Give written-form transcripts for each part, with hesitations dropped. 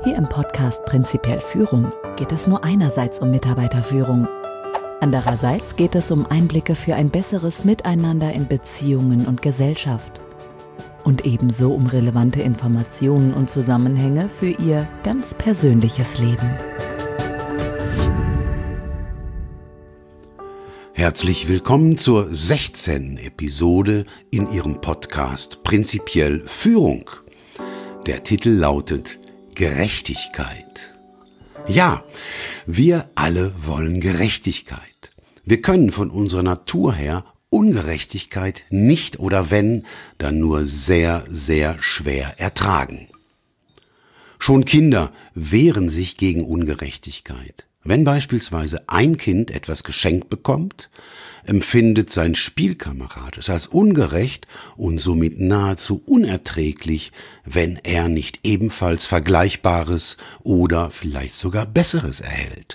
Hier im Podcast Prinzipiell Führung geht es nur einerseits um Mitarbeiterführung. Andererseits geht es um Einblicke für ein besseres Miteinander in Beziehungen und Gesellschaft. Und ebenso um relevante Informationen und Zusammenhänge für Ihr ganz persönliches Leben. Herzlich willkommen zur 16. Episode in Ihrem Podcast Prinzipiell Führung. Der Titel lautet Gerechtigkeit. Ja, wir alle wollen Gerechtigkeit. Wir können von unserer Natur her Ungerechtigkeit nicht oder wenn, dann nur sehr, sehr schwer ertragen. Schon Kinder wehren sich gegen Ungerechtigkeit. Wenn beispielsweise ein Kind etwas geschenkt bekommt, empfindet sein Spielkamerad es als ungerecht und somit nahezu unerträglich, wenn er nicht ebenfalls Vergleichbares oder vielleicht sogar Besseres erhält.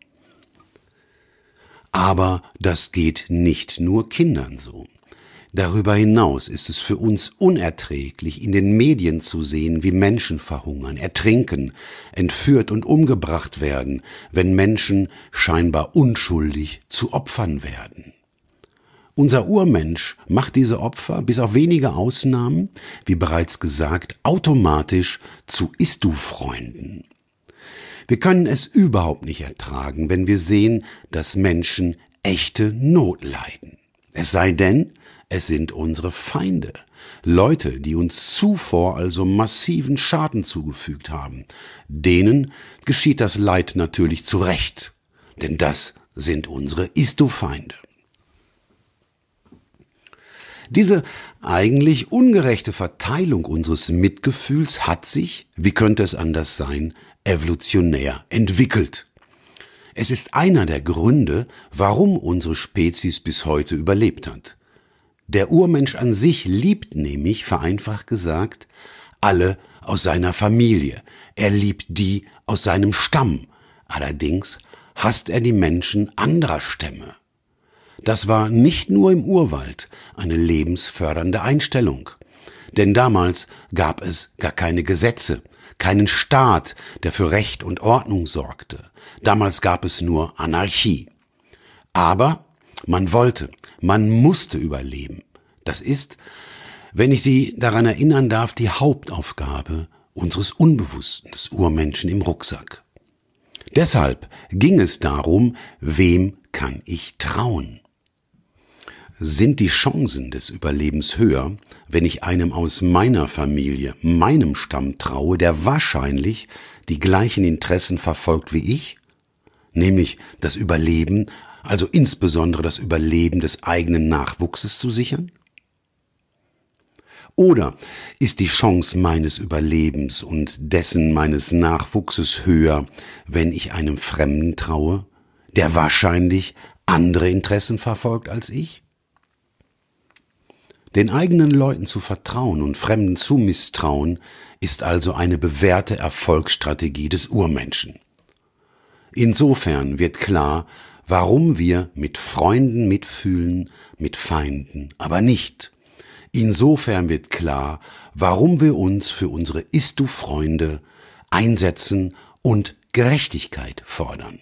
Aber das geht nicht nur Kindern so. Darüber hinaus ist es für uns unerträglich, in den Medien zu sehen, wie Menschen verhungern, ertrinken, entführt und umgebracht werden, wenn Menschen scheinbar unschuldig zu Opfern werden. Unser Urmensch macht diese Opfer, bis auf wenige Ausnahmen, wie bereits gesagt, automatisch zu Ist-du-Freunden. Wir können es überhaupt nicht ertragen, wenn wir sehen, dass Menschen echte Not leiden. Es sei denn, es sind unsere Feinde, Leute, die uns zuvor also massiven Schaden zugefügt haben. Denen geschieht das Leid natürlich zu Recht, denn das sind unsere Ist-du-Feinde. Diese eigentlich ungerechte Verteilung unseres Mitgefühls hat sich, wie könnte es anders sein, evolutionär entwickelt. Es ist einer der Gründe, warum unsere Spezies bis heute überlebt hat. Der Urmensch an sich liebt nämlich, vereinfacht gesagt, alle aus seiner Familie. Er liebt die aus seinem Stamm. Allerdings hasst er die Menschen anderer Stämme. Das war nicht nur im Urwald eine lebensfördernde Einstellung. Denn damals gab es gar keine Gesetze, keinen Staat, der für Recht und Ordnung sorgte. Damals gab es nur Anarchie. Aber man musste überleben. Das ist, wenn ich Sie daran erinnern darf, die Hauptaufgabe unseres Unbewussten, des Urmenschen im Rucksack. Deshalb ging es darum, wem kann ich trauen? Sind die Chancen des Überlebens höher, wenn ich einem aus meiner Familie, meinem Stamm traue, der wahrscheinlich die gleichen Interessen verfolgt wie ich? Nämlich das Überleben, also insbesondere das Überleben des eigenen Nachwuchses zu sichern? Oder ist die Chance meines Überlebens und dessen meines Nachwuchses höher, wenn ich einem Fremden traue, der wahrscheinlich andere Interessen verfolgt als ich? Den eigenen Leuten zu vertrauen und Fremden zu misstrauen, ist also eine bewährte Erfolgsstrategie des Urmenschen. Insofern wird klar, warum wir mit Freunden mitfühlen, mit Feinden aber nicht. Insofern wird klar, warum wir uns für unsere Ist-du-Freunde einsetzen und Gerechtigkeit fordern.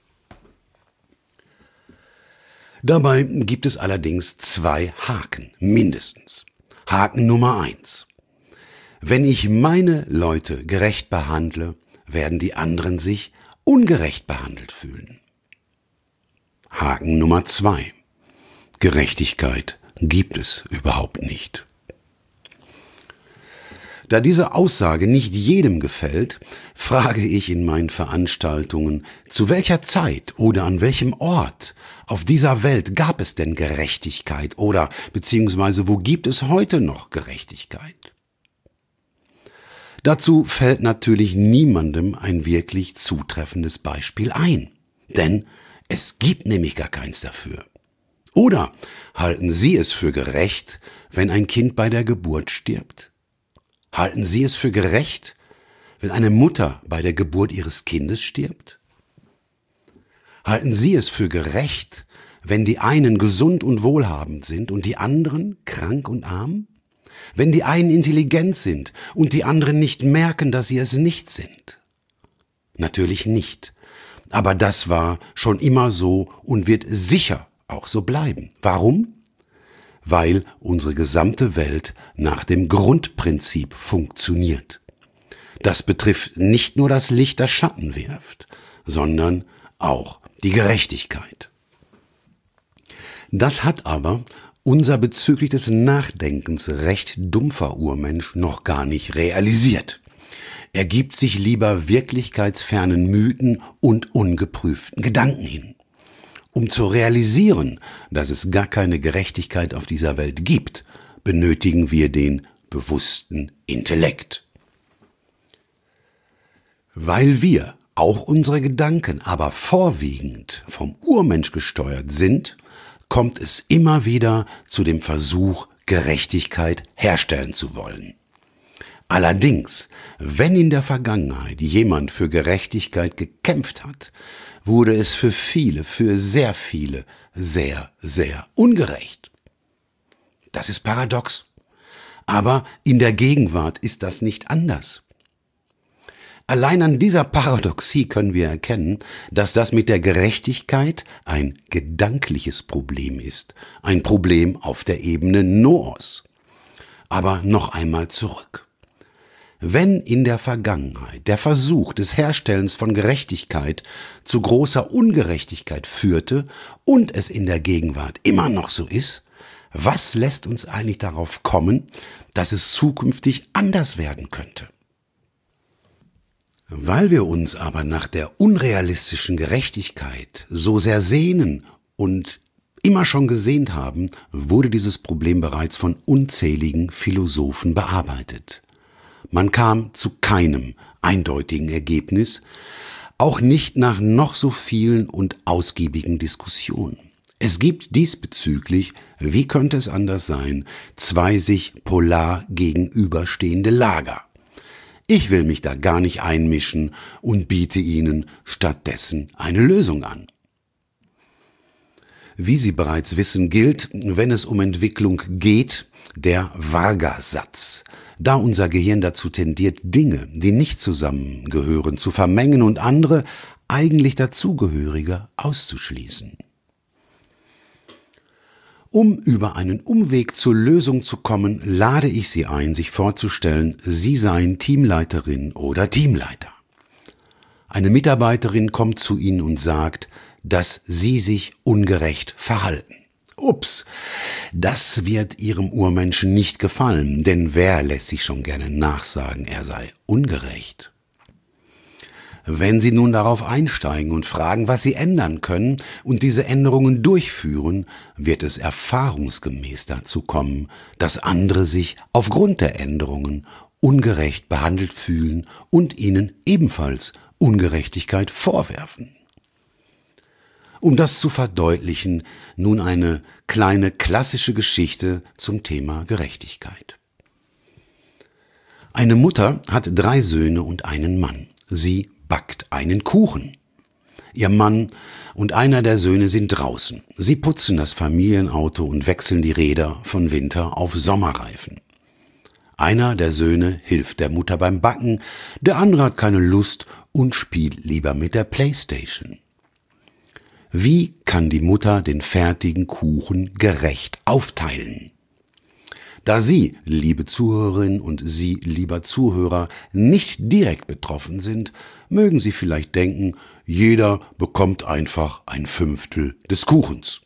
Dabei gibt es allerdings 2 Haken, mindestens. Haken Nummer 1. Wenn ich meine Leute gerecht behandle, werden die anderen sich ungerecht behandelt fühlen. Haken Nummer 2. Gerechtigkeit gibt es überhaupt nicht. Da diese Aussage nicht jedem gefällt, frage ich in meinen Veranstaltungen, zu welcher Zeit oder an welchem Ort auf dieser Welt gab es denn Gerechtigkeit oder beziehungsweise wo gibt es heute noch Gerechtigkeit? Dazu fällt natürlich niemandem ein wirklich zutreffendes Beispiel ein, denn es gibt nämlich gar keins dafür. Oder halten Sie es für gerecht, wenn ein Kind bei der Geburt stirbt? Halten Sie es für gerecht, wenn eine Mutter bei der Geburt ihres Kindes stirbt? Halten Sie es für gerecht, wenn die einen gesund und wohlhabend sind und die anderen krank und arm? Wenn die einen intelligent sind und die anderen nicht merken, dass sie es nicht sind? Natürlich nicht. Aber das war schon immer so und wird sicher auch so bleiben. Warum? Weil unsere gesamte Welt nach dem Grundprinzip funktioniert. Das betrifft nicht nur das Licht, das Schatten wirft, sondern auch die Gerechtigkeit. Das hat aber unser bezüglich des Nachdenkens recht dumpfer Urmensch noch gar nicht realisiert. Er gibt sich lieber wirklichkeitsfernen Mythen und ungeprüften Gedanken hin. Um zu realisieren, dass es gar keine Gerechtigkeit auf dieser Welt gibt, benötigen wir den bewussten Intellekt. Weil wir, auch unsere Gedanken, aber vorwiegend vom Urmensch gesteuert sind, kommt es immer wieder zu dem Versuch, Gerechtigkeit herstellen zu wollen. Allerdings, wenn in der Vergangenheit jemand für Gerechtigkeit gekämpft hat, wurde es für viele, für sehr viele, sehr, sehr ungerecht. Das ist paradox. Aber in der Gegenwart ist das nicht anders. Allein an dieser Paradoxie können wir erkennen, dass das mit der Gerechtigkeit ein gedankliches Problem ist, ein Problem auf der Ebene Noos. Aber noch einmal zurück. Wenn in der Vergangenheit der Versuch des Herstellens von Gerechtigkeit zu großer Ungerechtigkeit führte und es in der Gegenwart immer noch so ist, was lässt uns eigentlich darauf kommen, dass es zukünftig anders werden könnte? Weil wir uns aber nach der unrealistischen Gerechtigkeit so sehr sehnen und immer schon gesehnt haben, wurde dieses Problem bereits von unzähligen Philosophen bearbeitet. Man kam zu keinem eindeutigen Ergebnis, auch nicht nach noch so vielen und ausgiebigen Diskussionen. Es gibt diesbezüglich, wie könnte es anders sein, zwei sich polar gegenüberstehende Lager. Ich will mich da gar nicht einmischen und biete Ihnen stattdessen eine Lösung an. Wie Sie bereits wissen, gilt, wenn es um Entwicklung geht, der Varga-Satz, da unser Gehirn dazu tendiert, Dinge, die nicht zusammengehören, zu vermengen und andere, eigentlich dazugehörige, auszuschließen. Um über einen Umweg zur Lösung zu kommen, lade ich Sie ein, sich vorzustellen, Sie seien Teamleiterin oder Teamleiter. Eine Mitarbeiterin kommt zu Ihnen und sagt, dass Sie sich ungerecht verhalten. Ups, das wird Ihrem Urmenschen nicht gefallen, denn wer lässt sich schon gerne nachsagen, er sei ungerecht? Wenn Sie nun darauf einsteigen und fragen, was Sie ändern können und diese Änderungen durchführen, wird es erfahrungsgemäß dazu kommen, dass andere sich aufgrund der Änderungen ungerecht behandelt fühlen und Ihnen ebenfalls Ungerechtigkeit vorwerfen. Um das zu verdeutlichen, nun eine kleine klassische Geschichte zum Thema Gerechtigkeit. Eine Mutter hat 3 Söhne und einen Mann. Sie backt einen Kuchen. Ihr Mann und einer der Söhne sind draußen. Sie putzen das Familienauto und wechseln die Räder von Winter auf Sommerreifen. Einer der Söhne hilft der Mutter beim Backen, der andere hat keine Lust und spielt lieber mit der Playstation. Wie kann die Mutter den fertigen Kuchen gerecht aufteilen? Da Sie, liebe Zuhörerin und Sie, lieber Zuhörer, nicht direkt betroffen sind, mögen Sie vielleicht denken, jeder bekommt einfach 1/5 des Kuchens.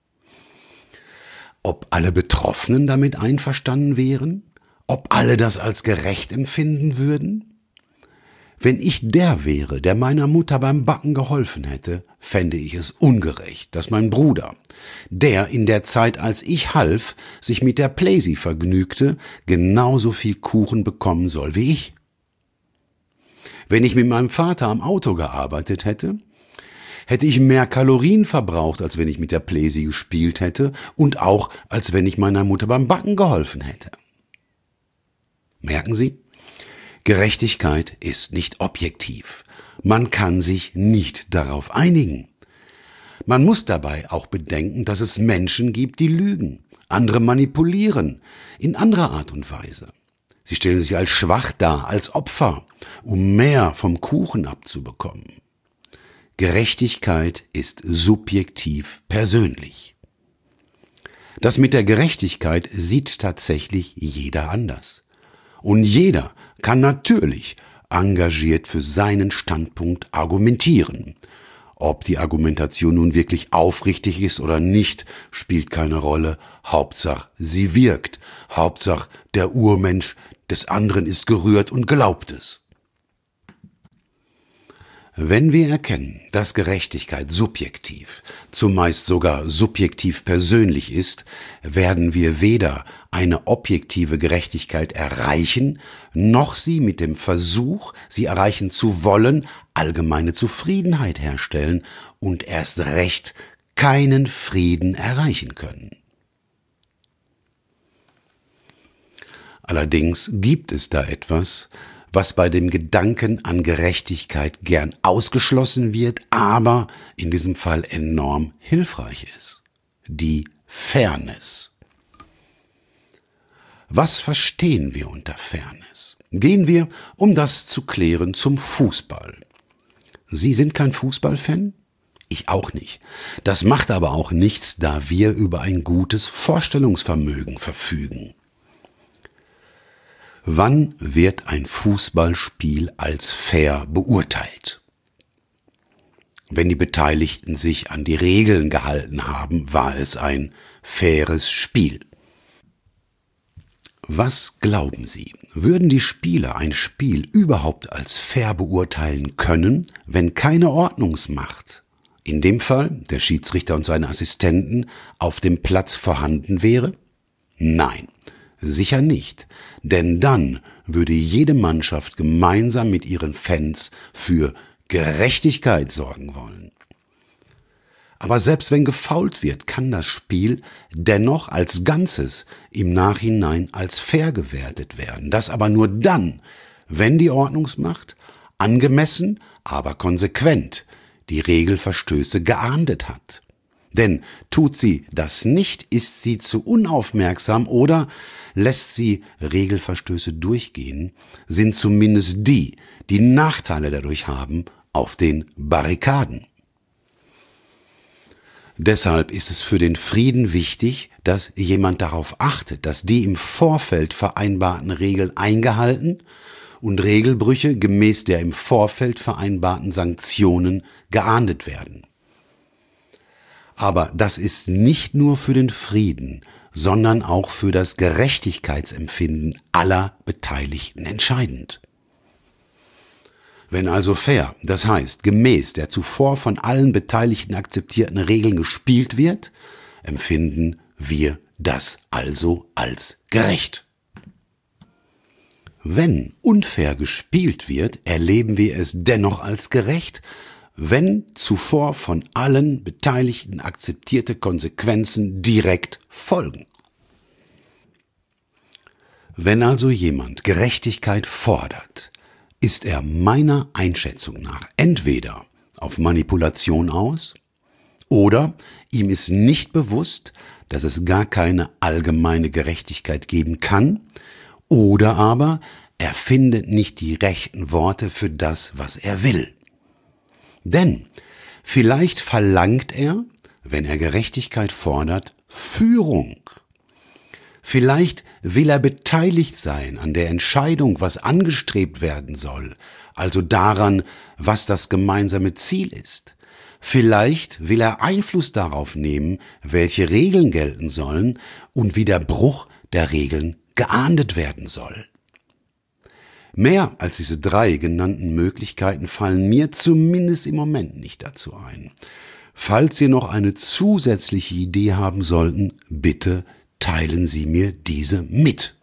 Ob alle Betroffenen damit einverstanden wären? Ob alle das als gerecht empfinden würden? Wenn ich der wäre, der meiner Mutter beim Backen geholfen hätte, fände ich es ungerecht, dass mein Bruder, der in der Zeit, als ich half, sich mit der Playsee vergnügte, genauso viel Kuchen bekommen soll wie ich. Wenn ich mit meinem Vater am Auto gearbeitet hätte, hätte ich mehr Kalorien verbraucht, als wenn ich mit der Playsee gespielt hätte und auch, als wenn ich meiner Mutter beim Backen geholfen hätte. Merken Sie? Gerechtigkeit ist nicht objektiv. Man kann sich nicht darauf einigen. Man muss dabei auch bedenken, dass es Menschen gibt, die lügen, andere manipulieren, in anderer Art und Weise. Sie stellen sich als schwach dar, als Opfer, um mehr vom Kuchen abzubekommen. Gerechtigkeit ist subjektiv persönlich. Das mit der Gerechtigkeit sieht tatsächlich jeder anders. Und jeder kann natürlich engagiert für seinen Standpunkt argumentieren. Ob die Argumentation nun wirklich aufrichtig ist oder nicht, spielt keine Rolle. Hauptsache, sie wirkt. Hauptsache, der Urmensch des anderen ist gerührt und glaubt es. Wenn wir erkennen, dass Gerechtigkeit subjektiv, zumeist sogar subjektiv persönlich ist, werden wir weder eine objektive Gerechtigkeit erreichen, noch sie mit dem Versuch, sie erreichen zu wollen, allgemeine Zufriedenheit herstellen und erst recht keinen Frieden erreichen können. Allerdings gibt es da etwas, was bei dem Gedanken an Gerechtigkeit gern ausgeschlossen wird, aber in diesem Fall enorm hilfreich ist. Die Fairness. Was verstehen wir unter Fairness? Gehen wir, um das zu klären, zum Fußball. Sie sind kein Fußballfan? Ich auch nicht. Das macht aber auch nichts, da wir über ein gutes Vorstellungsvermögen verfügen. Wann wird ein Fußballspiel als fair beurteilt? Wenn die Beteiligten sich an die Regeln gehalten haben, war es ein faires Spiel. Was glauben Sie, würden die Spieler ein Spiel überhaupt als fair beurteilen können, wenn keine Ordnungsmacht, in dem Fall der Schiedsrichter und seine Assistenten, auf dem Platz vorhanden wäre? Nein. Sicher nicht, denn dann würde jede Mannschaft gemeinsam mit ihren Fans für Gerechtigkeit sorgen wollen. Aber selbst wenn gefoult wird, kann das Spiel dennoch als Ganzes im Nachhinein als fair gewertet werden. Das aber nur dann, wenn die Ordnungsmacht angemessen, aber konsequent die Regelverstöße geahndet hat. Denn tut sie das nicht, ist sie zu unaufmerksam oder lässt sie Regelverstöße durchgehen, sind zumindest die Nachteile dadurch haben, auf den Barrikaden. Deshalb ist es für den Frieden wichtig, dass jemand darauf achtet, dass die im Vorfeld vereinbarten Regeln eingehalten und Regelbrüche gemäß der im Vorfeld vereinbarten Sanktionen geahndet werden. Aber das ist nicht nur für den Frieden, sondern auch für das Gerechtigkeitsempfinden aller Beteiligten entscheidend. Wenn also fair, das heißt gemäß der zuvor von allen Beteiligten akzeptierten Regeln gespielt wird, empfinden wir das also als gerecht. Wenn unfair gespielt wird, erleben wir es dennoch als gerecht, wenn zuvor von allen Beteiligten akzeptierte Konsequenzen direkt folgen. Wenn also jemand Gerechtigkeit fordert, ist er meiner Einschätzung nach entweder auf Manipulation aus oder ihm ist nicht bewusst, dass es gar keine allgemeine Gerechtigkeit geben kann, oder aber er findet nicht die rechten Worte für das, was er will. Denn vielleicht verlangt er, wenn er Gerechtigkeit fordert, Führung. Vielleicht will er beteiligt sein an der Entscheidung, was angestrebt werden soll, also daran, was das gemeinsame Ziel ist. Vielleicht will er Einfluss darauf nehmen, welche Regeln gelten sollen und wie der Bruch der Regeln geahndet werden soll. Mehr als diese 3 genannten Möglichkeiten fallen mir zumindest im Moment nicht dazu ein. Falls Sie noch eine zusätzliche Idee haben sollten, bitte teilen Sie mir diese mit.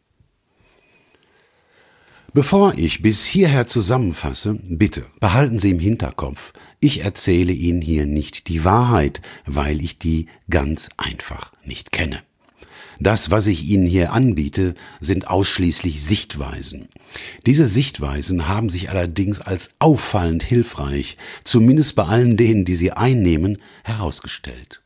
Bevor ich bis hierher zusammenfasse, bitte behalten Sie im Hinterkopf, ich erzähle Ihnen hier nicht die Wahrheit, weil ich die ganz einfach nicht kenne. Das, was ich Ihnen hier anbiete, sind ausschließlich Sichtweisen. Diese Sichtweisen haben sich allerdings als auffallend hilfreich, zumindest bei allen denen, die sie einnehmen, herausgestellt.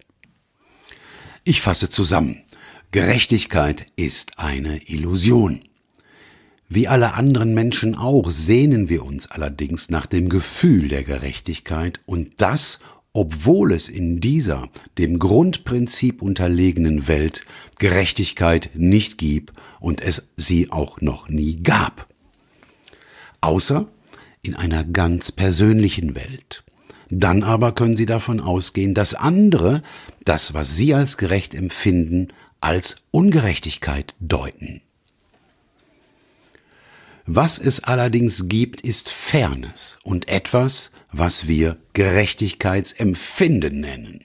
Ich fasse zusammen. Gerechtigkeit ist eine Illusion. Wie alle anderen Menschen auch sehnen wir uns allerdings nach dem Gefühl der Gerechtigkeit und das, obwohl es in dieser dem Grundprinzip unterlegenen Welt Gerechtigkeit nicht gibt und es sie auch noch nie gab. Außer in einer ganz persönlichen Welt. Dann aber können Sie davon ausgehen, dass andere das, was Sie als gerecht empfinden, als Ungerechtigkeit deuten. Was es allerdings gibt, ist Fairness und etwas, was wir Gerechtigkeitsempfinden nennen.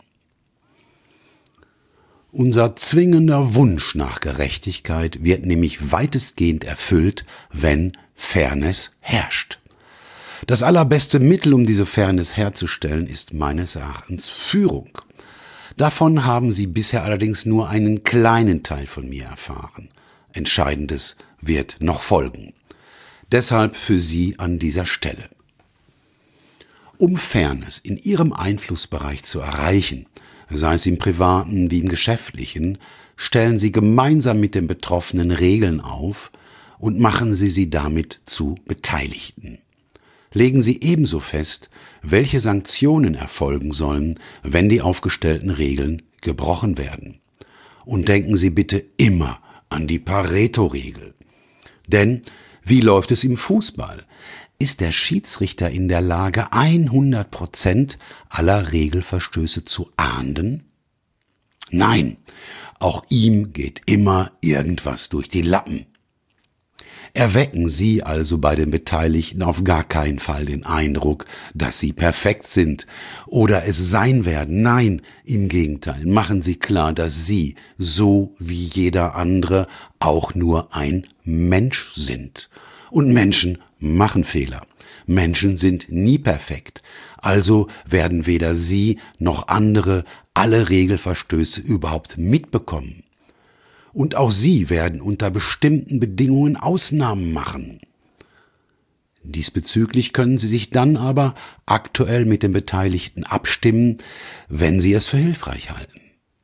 Unser zwingender Wunsch nach Gerechtigkeit wird nämlich weitestgehend erfüllt, wenn Fairness herrscht. Das allerbeste Mittel, um diese Fairness herzustellen, ist meines Erachtens Führung. Davon haben Sie bisher allerdings nur einen kleinen Teil von mir erfahren. Entscheidendes wird noch folgen. Deshalb für Sie an dieser Stelle. Um Fairness in Ihrem Einflussbereich zu erreichen, sei es im privaten wie im geschäftlichen, stellen Sie gemeinsam mit den Betroffenen Regeln auf und machen Sie sie damit zu Beteiligten. Legen Sie ebenso fest, welche Sanktionen erfolgen sollen, wenn die aufgestellten Regeln gebrochen werden. Und denken Sie bitte immer an die Pareto-Regel. Denn wie läuft es im Fußball? Ist der Schiedsrichter in der Lage, 100% aller Regelverstöße zu ahnden? Nein, auch ihm geht immer irgendwas durch die Lappen. Erwecken Sie also bei den Beteiligten auf gar keinen Fall den Eindruck, dass Sie perfekt sind oder es sein werden. Nein, im Gegenteil, machen Sie klar, dass Sie, so wie jeder andere, auch nur ein Mensch sind. Und Menschen machen Fehler. Menschen sind nie perfekt. Also werden weder Sie noch andere alle Regelverstöße überhaupt mitbekommen. Und auch Sie werden unter bestimmten Bedingungen Ausnahmen machen. Diesbezüglich können Sie sich dann aber aktuell mit den Beteiligten abstimmen, wenn Sie es für hilfreich halten.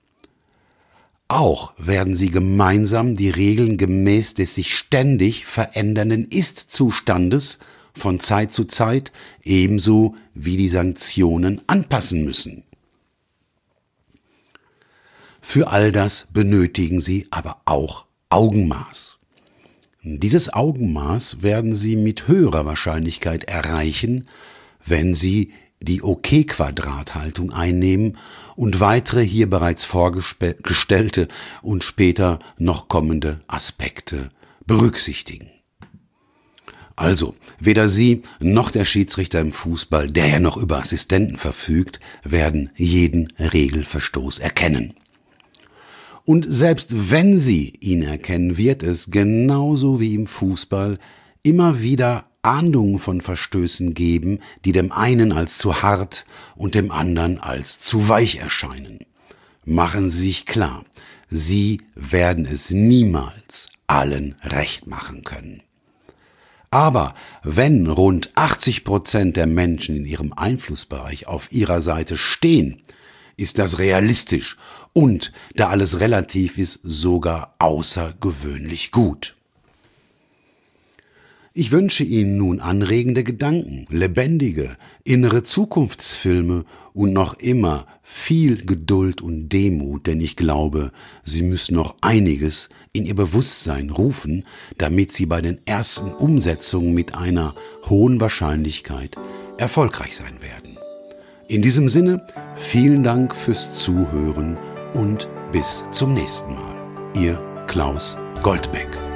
Auch werden Sie gemeinsam die Regeln gemäß des sich ständig verändernden Ist-Zustandes von Zeit zu Zeit ebenso wie die Sanktionen anpassen müssen. Für all das benötigen Sie aber auch Augenmaß. Dieses Augenmaß werden Sie mit höherer Wahrscheinlichkeit erreichen, wenn Sie die OK-Quadrathaltung einnehmen und weitere hier bereits vorgestellte und später noch kommende Aspekte berücksichtigen. Also, weder Sie noch der Schiedsrichter im Fußball, der ja noch über Assistenten verfügt, werden jeden Regelverstoß erkennen. Und selbst wenn Sie ihn erkennen, wird es genauso wie im Fußball immer wieder Ahndungen von Verstößen geben, die dem einen als zu hart und dem anderen als zu weich erscheinen. Machen Sie sich klar, Sie werden es niemals allen recht machen können. Aber wenn rund 80% der Menschen in ihrem Einflussbereich auf ihrer Seite stehen, ist das realistisch und, da alles relativ ist, sogar außergewöhnlich gut. Ich wünsche Ihnen nun anregende Gedanken, lebendige, innere Zukunftsfilme und noch immer viel Geduld und Demut, denn ich glaube, Sie müssen noch einiges in Ihr Bewusstsein rufen, damit Sie bei den ersten Umsetzungen mit einer hohen Wahrscheinlichkeit erfolgreich sein werden. In diesem Sinne, vielen Dank fürs Zuhören und bis zum nächsten Mal. Ihr Klaus Goldbeck.